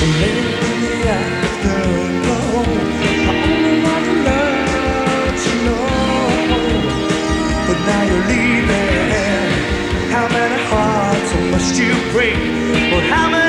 Lately afterglow, I only want to let you know. But now you're leaving. How many hearts must you break? Or how many